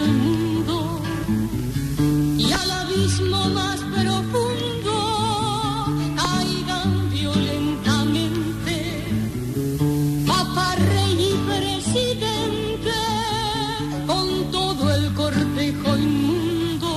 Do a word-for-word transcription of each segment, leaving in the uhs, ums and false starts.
mundo y al abismo más profundo caigan violentamente Papa, Rey y Presidente con todo el cortejo inmundo.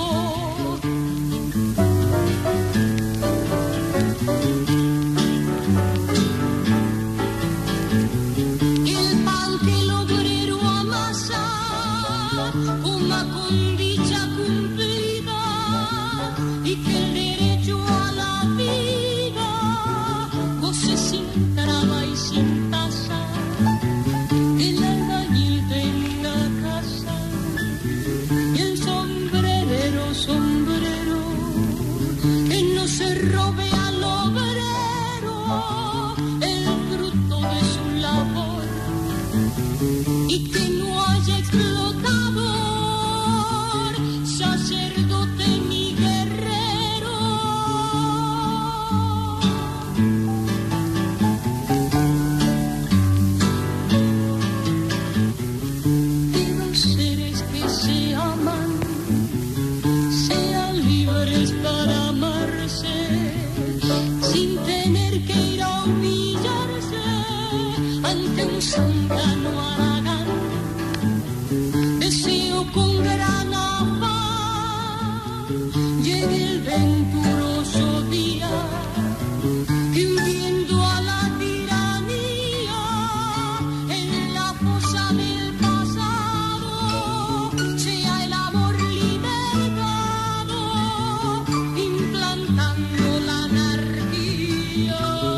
El pan que el obrero amasa fuma con dicha cumplida y que el derecho a la vida goce sin traba y sin tasa. El albañil tenga casa y el sombrerero sombrero, que no se robe al obrero el fruto de su labor y que no haya explotador, sacerdote ni guerrero. Que los seres que se aman sean libres para amarse sin tener que ir a humillarse ante un santano Aragán. Deseo con gran afán llegue el venturoso día que hundiendo a la tiranía en la fosa del pasado sea el amor libertado implantando la anarquía.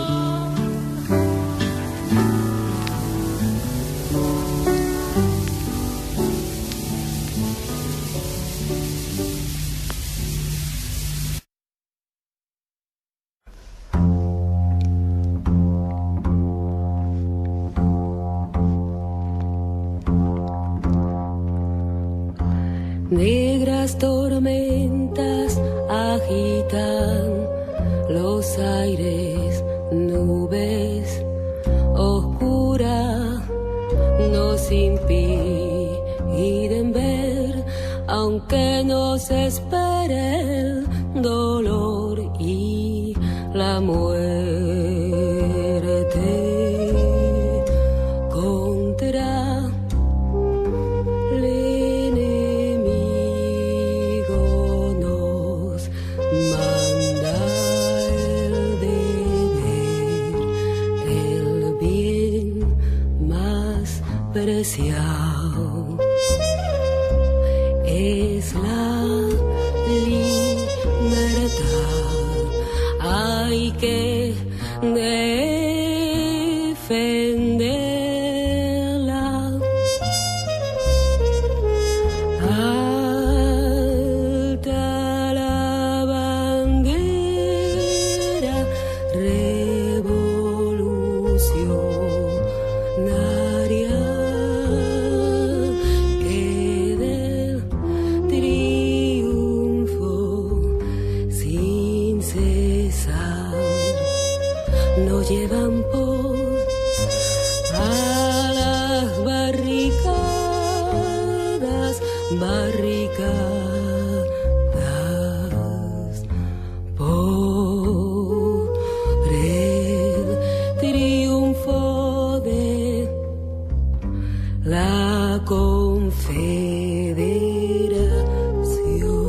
Negras tormentas agitan los aires, nubes oscuras nos impiden ver, aunque nos espere el dolor y la muerte. Contra el enemigo nos manda el deber, el bien más preciado es la libertad. Hay que defenderla. Alta la bandera revolucionaria que del triunfo sin cesar nos llevan por a las barricadas, barricadas por el triunfo de la Confederación.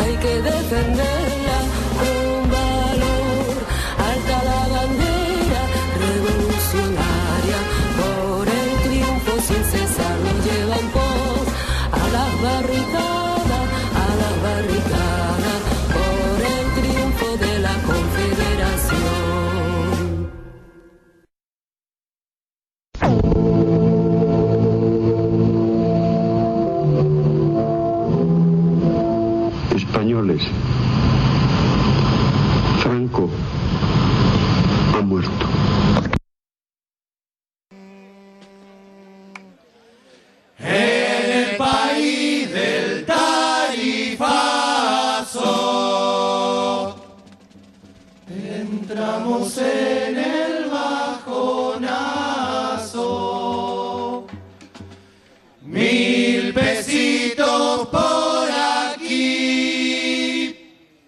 hay que defenderla con valor. Alta la bandera revolucionaria, por el triunfo sin cesar nos llevan pos a las barricadas, a las barricadas, por el triunfo de la Confederación. Españoles, Franco ha muerto. En el país del tarifazo entramos en el bajonazo. Mil pesitos por aquí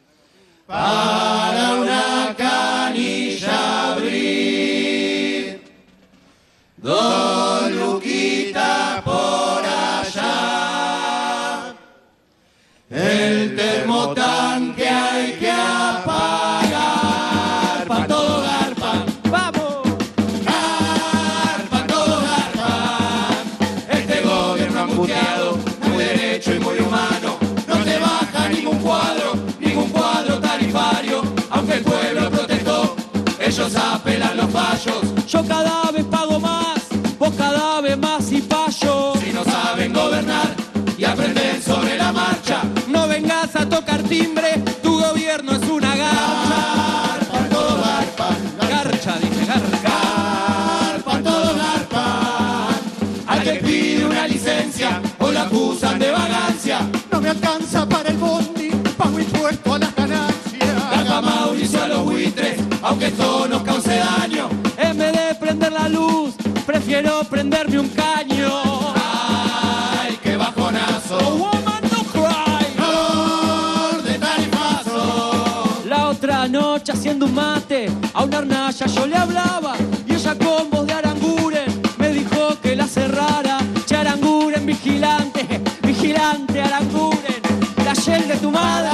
para una canilla abrir. Dos luquitas por allá. El termotanque hay que apagar. Pa' todo garpan. ¡Vamos! Garpan, todo garpan. Este gobierno angustiado, muy derecho y muy humano. No te baja ningún cuadro, ningún cuadro tarifario. Aunque el pueblo protestó, ellos apelan los fallos. Yo cada vez pago más, vos cada vez más y fallo. Si no saben gobernar y aprender sobre la marcha, No vengas a tocar timbre, tu gobierno es una garcha. garpan, todo garpan, Garcha, dije, garcha. garpan, todo garpan. Al que pide una licencia o lo acusan de vagancia, No me alcanza para el bondi, pago impuesto a las ganancias. garpa Mauricio a los buitres, aunque esto nos cause daño. En vez de prender la luz, prefiero prenderme un caño. Ay, qué bajonazo. Oh, woman, no cry. Flor de tarifazo. La otra noche haciendo un mate, a una hornalla yo le hablaba y ella con voz de Aranguren me dijo que la cerrara. Che, Aranguren, vigilante, vigilante, Aranguren, la Shell de tu madre.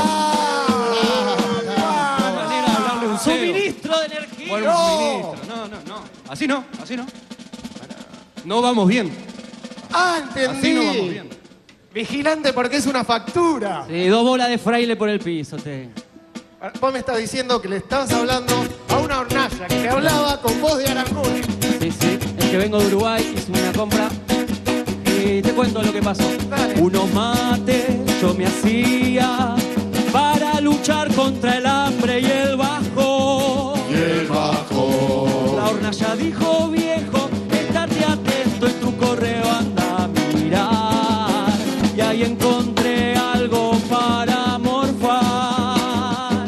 Qué manera de hablarle a un CEO. Suministro de energía. Bueno, ministro. No, no, no. Así no, así no. No vamos bien. Ah, entendí. Así no vamos bien. Vigilante porque es una factura. Sí, dos bolas de fraile por el piso, te. Vos me estás diciendo que le estabas hablando a una hornalla que hablaba con voz de Aranguren. Sí, sí. Es que vengo de Uruguay, hice una compra y te cuento lo que pasó. Dale. Unos mates yo me hacía para luchar contra el hambre y el bajo. Y el bajo. La hornalla dijo, viejo, estate atento y tu correo anda a mirar. Y ahí encontré algo para morfar.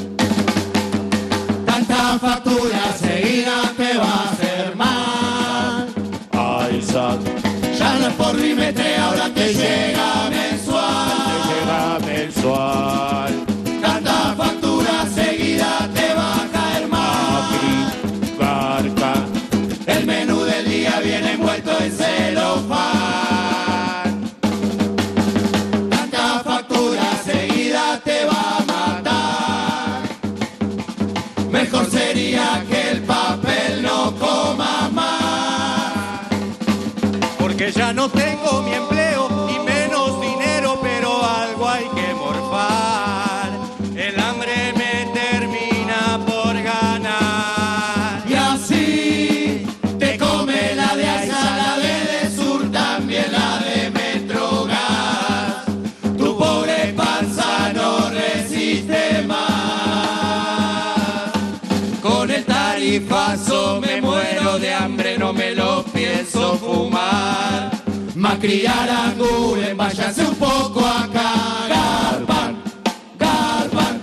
Tanta factura seguida te va a hacer mal. Ay, Isaac, Ya no es por bimestre, ahora te llega mensual. llega mensual. Tanta factura seguida te va a caer mal. Garca, El menú del día viene envuelto en celofán. Tanta factura seguida te va a matar. Mejor sería que el papel no coma más. Porque ya no tengo mi empleo ni menos dinero, pero algo hay que morfar. El hambre me termina por ganar. Y así te come la de Aiza, la de Sur, también la de Metrogas. Tu pobre panza no resiste más. Con el tarifazo me muero de hambre, no me lo pienso fumar. Macri y Aranguren, váyanse un poco acá. Garpan, garpan.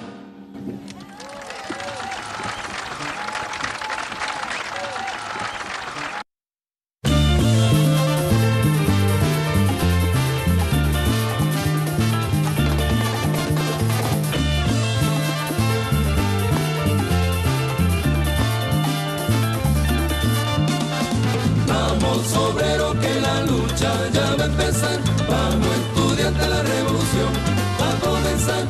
Vamos obrero que la lucha ya va a empezar. Vamos estudiante, la revolución va a comenzar.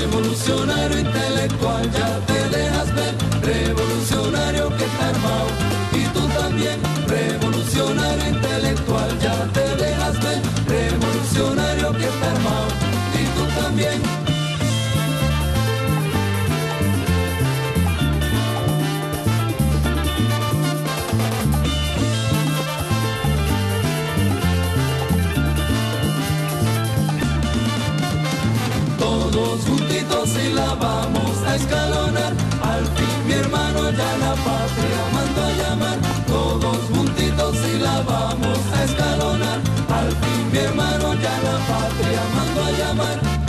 revolucionario intelectual, ya te dejas ver, revolucionario que está armado. Y tú también, revolucionario intelectual, ya te dejas ver, revolucionario que está armado. Y tú también. Todos juntitos y la vamos a escalonar. Al fin mi hermano ya la patria mandó a llamar. Todos juntitos y la vamos a escalonar. Al fin mi hermano ya la patria mandó a llamar.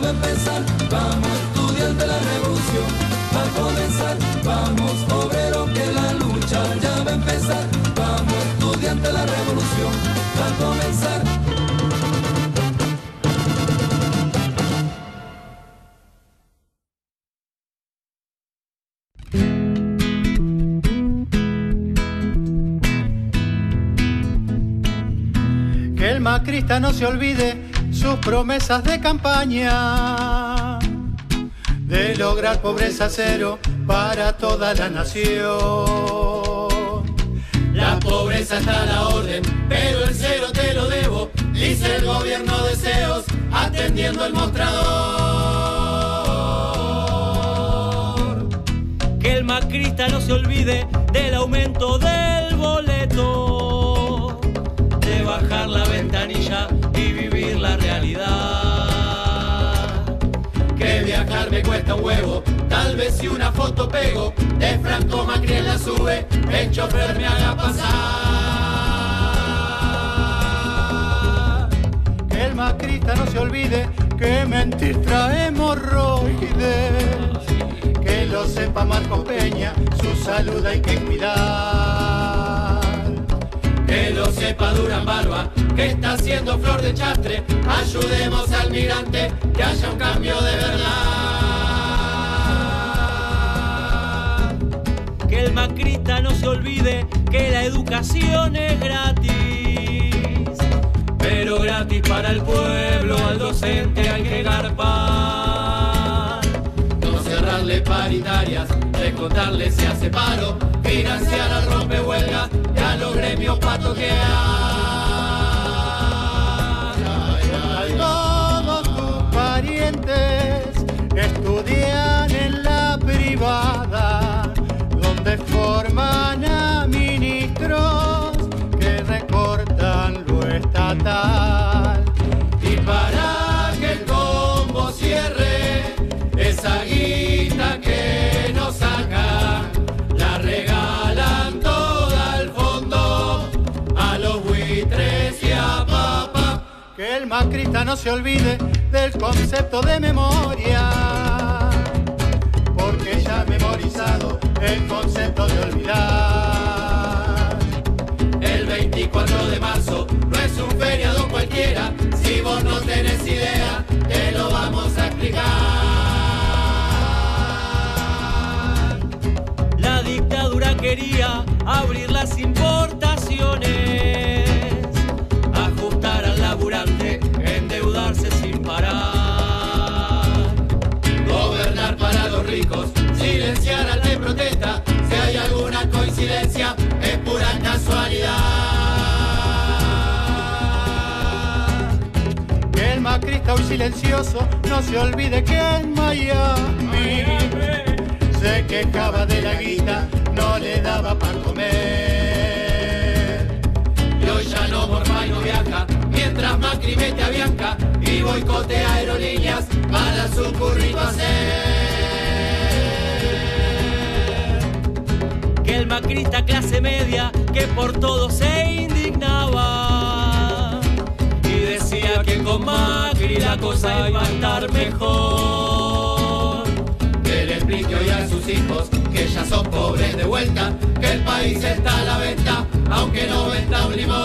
va a empezar, vamos estudiante la revolución, va a comenzar, vamos obrero que la lucha ya va a empezar, vamos estudiante la revolución, va a comenzar. Que el macrista no se olvide sus promesas de campaña, de lograr pobreza cero para toda la nación. La pobreza está a la orden, pero el cero te lo debo, dice el gobierno deseos, atendiendo el mostrador. Que el macrista no se olvide del aumento del boleto, de bajar la ventanilla y vivir la realidad. Que viajar me cuesta un huevo, tal vez si una foto pego, de Franco Macri en la sube, el chofer me haga pasar. Que el macrista no se olvide que mentir trae hemorroides, que lo sepa Marcos Peña, su salud hay que cuidar. Que lo sepa Durán Barba, que está haciendo flor de chastre, ayudemos al migrante, que haya un cambio de verdad. Que el macrista no se olvide que la educación es gratis, pero gratis para el pueblo, al docente hay que garpar. No cerrarle paritarias, descontarle se hace paro, financiar al rompehuelga y a los gremios patoquear. Todos tus parientes estudian en la privada, donde forman a ministros que recortan lo estatal. Y para que el combo cierre, esa guita que nos saca, la regalan toda al fondo a los buitres y a papá. Que el macrista no se olvide del concepto de memoria, porque ya ha memorizado el concepto de olvidar. El veinticuatro de marzo no es un feriado cualquiera, si vos no tenés idea, te lo vamos a explicar. La dictadura quería abrir las importaciones, ajustar al laburante, endeudarse sin parar. Gobernar para los ricos, silenciar al de protesta, si hay alguna coincidencia, es pura casualidad. Que el macrista hoy silencioso no se olvide que en Miami se quejaba de la guita, no le daba para comer. Y hoy ya no morfa y no viaja, mientras Macri mete a Bianca y boicotea aerolíneas para su currito hacer. Que el macrista clase media que por todo se indignaba y decía que con Macri la cosa iba a estar mejor. Que le explique hoy a sus hijos que ya son pobres de vuelta, que el país está a la venta, aunque no venda un limón.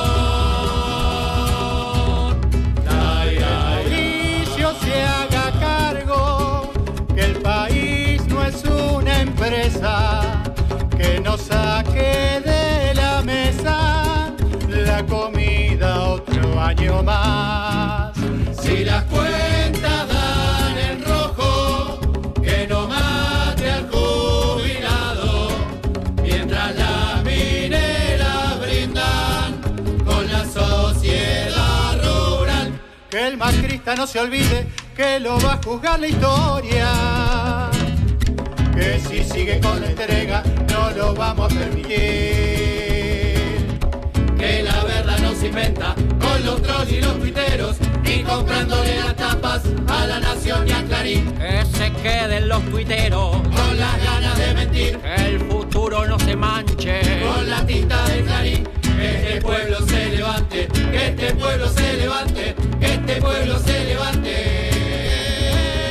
Ay, ay, Mauricio se haga cargo que el país no es una empresa, que no saque de la mesa la comida otro año más. si las cuentas dan en rojo, que no mate al jubilado, mientras las mineras brindan con la sociedad rural. Que el macrista no se olvide que lo va a juzgar la historia, que si sigue con la entrega no lo vamos a permitir. Que la verdad no se inventa con los trolls y los tuiteros, ni comprándole las tapas a La Nación y a Clarín. Que se queden los tuiteros Con las ganas de mentir, que el futuro no se manche. con la tinta del Clarín. Que este pueblo se levante, que este pueblo se levante, que este pueblo se levante.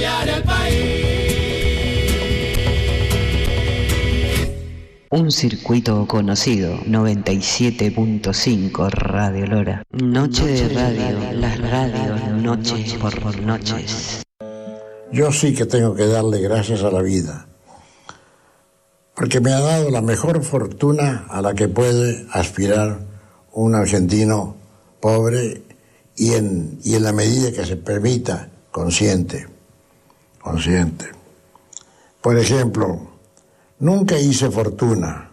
cambiar el país. Un circuito conocido, noventa y siete punto cinco Radio Lora. Noche de radio, las radios noches por noches. Yo sí que tengo que darle gracias a la vida, porque me ha dado la mejor fortuna a la que puede aspirar un argentino pobre y en, y en la medida que se permita, consciente, consciente. Por ejemplo, nunca hice fortuna.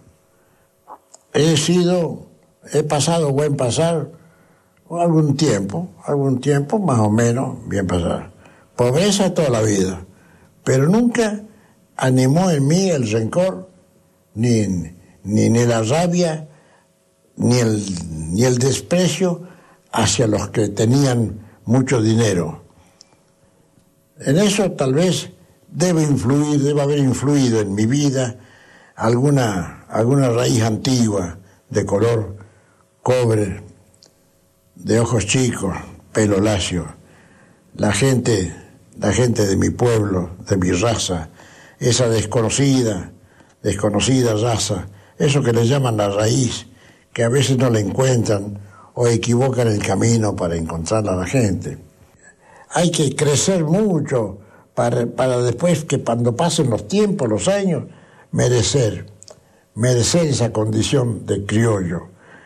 He sido, he pasado buen pasar algún tiempo, algún tiempo más o menos bien pasar. Pobreza toda la vida, pero nunca animó en mí el rencor, ni, ni, ni la rabia, ni el, ni el desprecio hacia los que tenían mucho dinero. En eso tal vez debe influir, debe haber influido en mi vida alguna, alguna raíz antigua de color cobre, de ojos chicos, pelo lacio. La gente, la gente de mi pueblo, de mi raza, esa desconocida, desconocida raza, eso que le llaman la raíz, que a veces no la encuentran o equivocan el camino para encontrarla a la gente. Hay que crecer mucho para, para después que cuando pasen los tiempos, los años, merecer, merecer esa condición de criollo.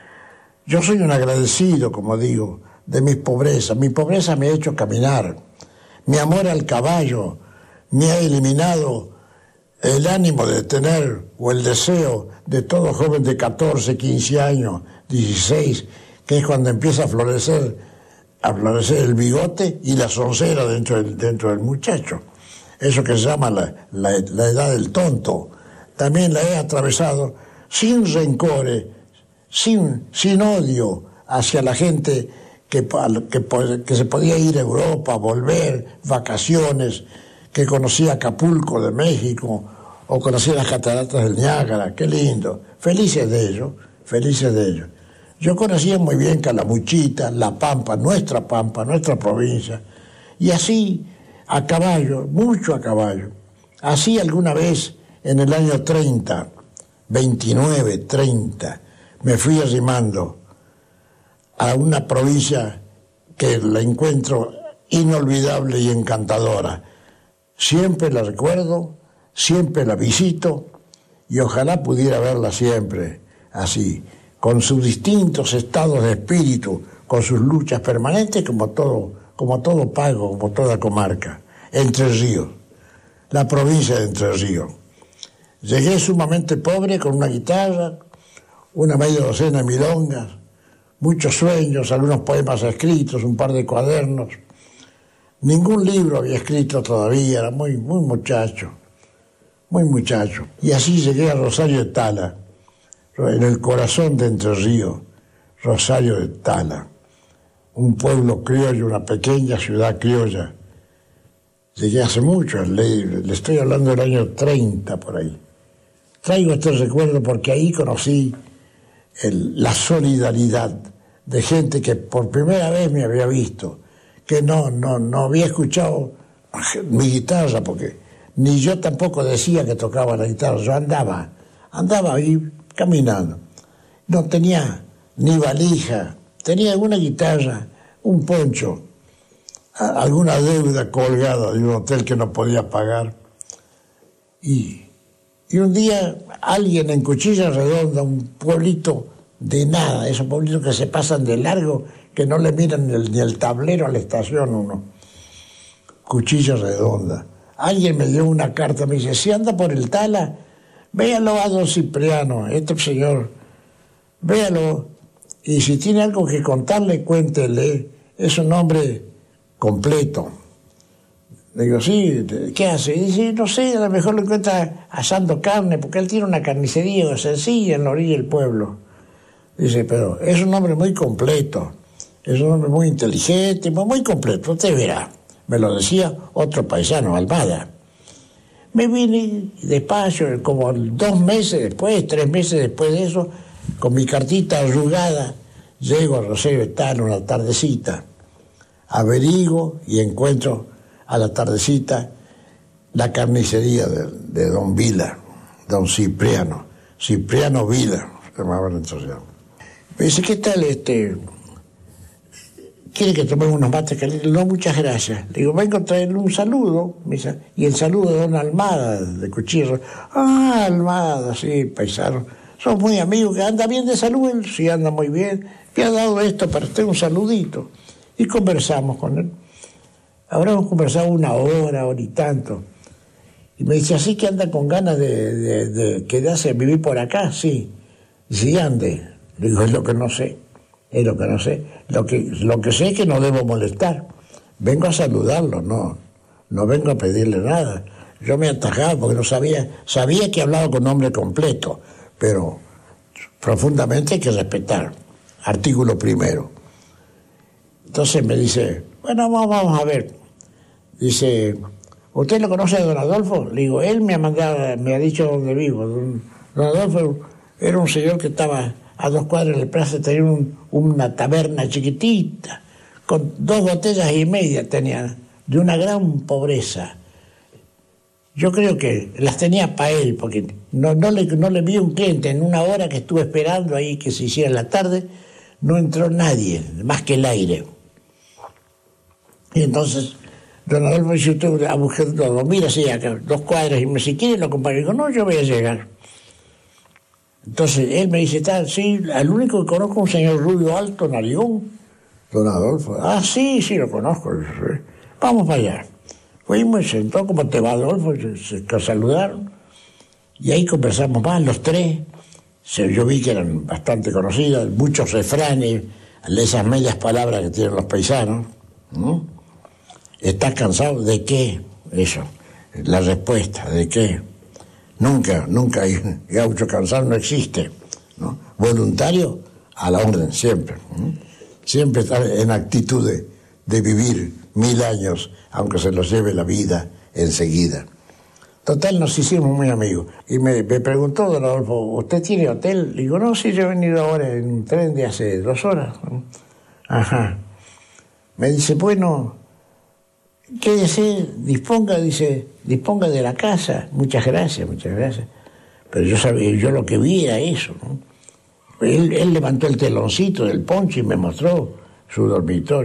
Yo soy un agradecido, como digo, de mis pobrezas. Mi pobreza me ha hecho caminar. Mi amor al caballo me ha eliminado el ánimo de tener, o el deseo de todo joven de catorce, quince años, dieciséis, que es cuando empieza a florecer, a florecer el bigote y la soncera dentro del, dentro del muchacho. Eso que se llama la, la, la edad del tonto. También la he atravesado sin rencores, sin, sin odio hacia la gente que, que, que se podía ir a Europa, volver, vacaciones, que conocía Acapulco de México, o conocía las cataratas del Niágara. Qué lindo. Felices de ellos, felices de ellos. Yo conocía muy bien Calamuchita, La Pampa, nuestra Pampa, nuestra provincia, y así, a caballo, mucho a caballo. Así alguna vez, en el año treinta, veintinueve, treinta, me fui arrimando a una provincia que la encuentro inolvidable y encantadora. Siempre la recuerdo, siempre la visito, y ojalá pudiera verla siempre así, con sus distintos estados de espíritu, con sus luchas permanentes, como todo, como todo pago, como toda comarca. Entre Ríos, la provincia de Entre Ríos. Llegué sumamente pobre, con una guitarra, una media docena de milongas, muchos sueños, algunos poemas escritos, un par de cuadernos. Ningún libro había escrito todavía, era muy, muy muchacho, muy muchacho. Y así llegué a Rosario de Tala, en el corazón de Entre Ríos, Rosario de Tala, un pueblo criollo, una pequeña ciudad criolla. Llegué hace mucho, le, le estoy hablando del año treinta por ahí. Traigo este recuerdo porque ahí conocí el, la solidaridad de gente que por primera vez me había visto, que no, no, no había escuchado mi guitarra, porque ni yo tampoco decía que tocaba la guitarra, yo andaba, andaba ahí caminando. No tenía ni valija, tenía una guitarra, un poncho, alguna deuda colgada de un hotel que no podía pagar. Y, y un día alguien en Cuchilla Redonda, un pueblito de nada, esos pueblitos que se pasan de largo, que no le miran ni el, ni el tablero a la estación uno. Cuchilla Redonda. Alguien me dio una carta, me dice, si anda por el Tala, véalo a don Cipriano, este señor, véalo, y si tiene algo que contarle, cuéntele, es un hombre completo. Le digo, sí, ¿qué hace? Y dice, no sé, a lo mejor lo encuentra asando carne, porque él tiene una carnicería sencilla en la orilla del pueblo. Dice, pero es un hombre muy completo, es un hombre muy inteligente, muy completo, usted verá. Me lo decía otro paisano, Almada. Me vine despacio, como dos meses después, tres meses después de eso, con mi cartita arrugada, llego a Rosario de Tala una tardecita, averiguo y encuentro a la tardecita la carnicería de, de don Vila, don Cipriano, Cipriano Vila, se llamaba entonces. Me dice, ¿qué tal este? ¿Quiere que tomemos unos mates calientes? No, muchas gracias. Le digo, vengo a traerle un saludo. Me dice, y el saludo de don Almada, de Cuchillo. Ah, Almada, sí, paisano. Somos muy amigos, que anda bien de salud. Él sí anda muy bien. Me ha dado esto para usted, un saludito. Y conversamos con él. Habremos conversado una hora, hora y tanto. Y me dice, ¿así que anda con ganas de, de, de quedarse a vivir por acá? Sí. Sí, ande. Le digo, es lo que no sé. Es lo que no sé. Lo que, lo que sé es que no debo molestar. Vengo a saludarlo, no. No vengo a pedirle nada. Yo me atajaba porque no sabía. Sabía que hablaba con nombre completo, pero profundamente hay que respetar. Artículo primero. Entonces me dice, bueno, vamos, vamos a ver. Dice, ¿usted lo conoce a don Adolfo? Le digo, él me ha mandado, me ha dicho dónde vivo. Don, don Adolfo era un señor que estaba a dos cuadras de la plaza, tenía un, una taberna chiquitita, con dos botellas y media tenía, de una gran pobreza. Yo creo que las tenía para él, porque no, no, le, no le vi un cliente. En una hora que estuve esperando ahí que se hiciera la tarde, no entró nadie, más que el aire. Y entonces, don Adolfo dice, usted a buscar todo, mira, sí, acá, dos cuadras, y me si quiere lo acompaño. Digo, no, yo voy a llegar. Entonces, él me dice, tal, sí, al único que conozco es un señor rubio alto, narigón. Don Adolfo, ah, sí, sí, lo conozco. Vamos para allá. Fuimos, y sentó, ¿cómo te va, Adolfo? Se, se, se saludaron. Y ahí conversamos más, los tres. Se, yo vi que eran bastante conocidos, muchos refranes, esas medias palabras que tienen los paisanos. ¿No? ¿Estás cansado? ¿De qué? Eso, la respuesta, ¿de qué? Nunca, nunca hay gaucho cansado, no existe, ¿no? Voluntario, a la orden, siempre. ¿no? Siempre estar en actitud de, de vivir mil años, aunque se los lleve la vida enseguida. Total, nos hicimos muy amigos. Y me, me preguntó don Adolfo, ¿usted tiene hotel? Le digo, no, sí, yo he venido ahora en un tren de hace dos horas. Ajá. Me dice, bueno, quédese, disponga, dice, disponga de la casa. Muchas gracias, muchas gracias. Pero yo sabía, yo lo que vi era eso, ¿no? Él, él levantó el teloncito del poncho y me mostró su dormitorio.